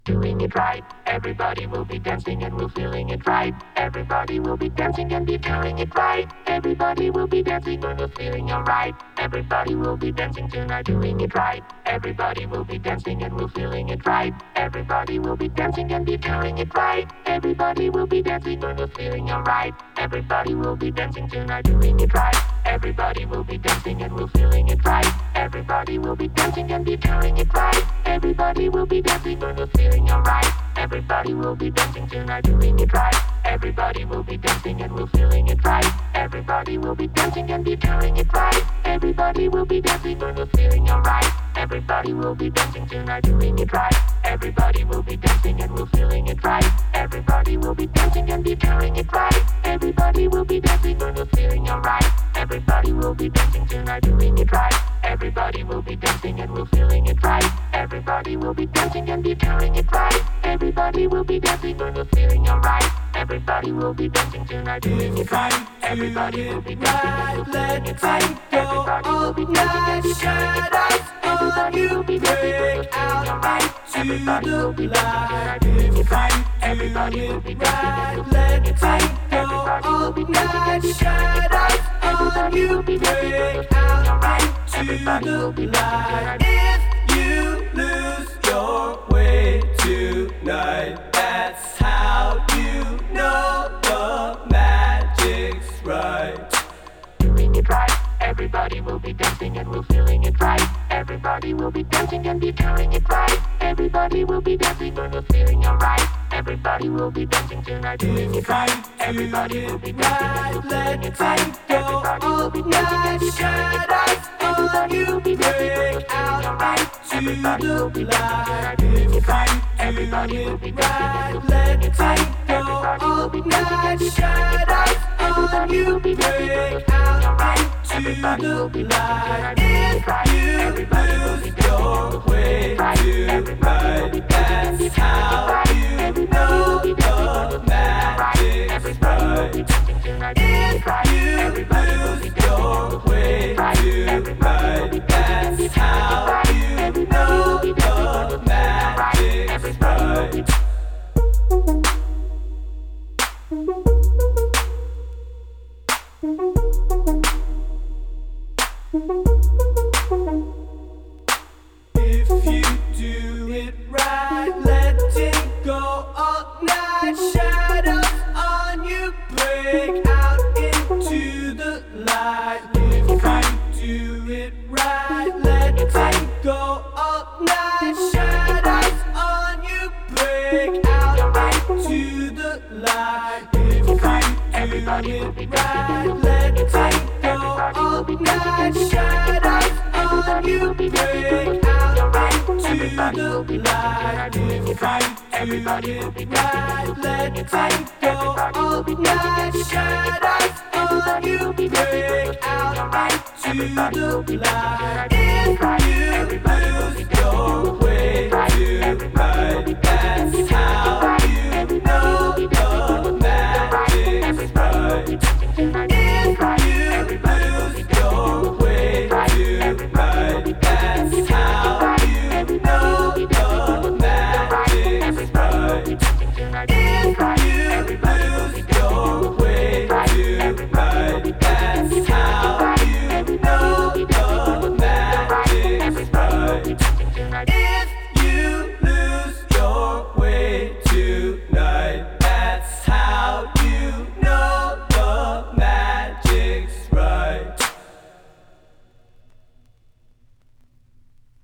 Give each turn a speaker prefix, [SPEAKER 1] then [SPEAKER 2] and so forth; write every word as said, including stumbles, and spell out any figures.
[SPEAKER 1] Doing it right, everybody will be dancing and we're feeling it right. Everybody will be dancing and be feeling it right. Everybody will be dancing and we're feeling alright. Everybody will be dancing tonight, doing it right. Everybody will be dancing and we're feeling it right. Everybody will be dancing and be feeling it right. Everybody will be dancing and we're feeling alright. Everybody will be dancing tonight, doing it right. Everybody will be dancing and we're feeling it right. Everybody will be dancing and be feeling it right. Everybody will be dancing and we're feeling alright. Everybody will be dancing tonight, doing it right. Everybody will be dancing and we're feeling it right. Everybody will be dancing and be feeling it right. Everybody will be dancing and we're feeling alright. Everybody will be dancing tonight, doing it right. Everybody will be dancing and we're feeling it right. Everybody will be dancing and be feeling it right. Everybody will be dancing and we're feeling alright. Everybody will be dancing tonight, doing it right. Everybody will be dancing and we're feeling it right. Everybody will be dancing and be feeling it right. Everybody will be dancing and we're feeling alright. Everybody will be dancing tonight, doing it right. Everybody will be dancing and we're feeling it right. Everybody will be dancing and be feeling it right. Everybody will be dancing and we're feeling alright. Everybody will be dancing tonight, doing it right. Everybody will be dancing and we're feeling it right. Everybody will be dancing and be feeling it right. Everybody will be dancing and we're feeling alright. Everybody will be dancing tonight.
[SPEAKER 2] If you lose your way tonight, that's how you know the magic's right.
[SPEAKER 1] Doing it right. Everybody will be dancing and we're feeling it right. Everybody will be dancing and be feeling it right. Everybody will be dancing and we're feeling alright. Everybody will be dancing tonight, doing it right. Everybody will be dancing and we're feeling it right. Everybody will be dancing and be feeling it right. Everybody will be dancing and we're feeling alright. Everybody will be dancing tonight, doing it right. Everybody will be dancing and we're feeling it right. Everybody will be dancing and be feeling it right. Everybody will be dancing and we're feeling alright. Everybody will be dancing tonight, doing it right. Everybody will be dancing and we're feeling it right. Everybody will be dancing and be feeling it right. Everybody will be dancing and we're feeling alright. Everybody will be dancing tonight, doing it right. Everybody will be dancing and we're feeling it right. Everybody will be dancing and be feeling it right. Everybody will be dancing and we're feeling alright. Everybody will be dancing.
[SPEAKER 2] If you do it right, letting go all night, shadows on you break out into the light. If you do it right, letting go all night, shadows on you break out into the light. If you do it right, letting go all night, shadows on you break out into the light. If you
[SPEAKER 1] Everybody will be
[SPEAKER 2] right, letting go all night, shadows on you break out into the light. If you lose your way tonight, that's how you know the magic's right. If you lose your way tonight, that's how you know the magic's right. If you lose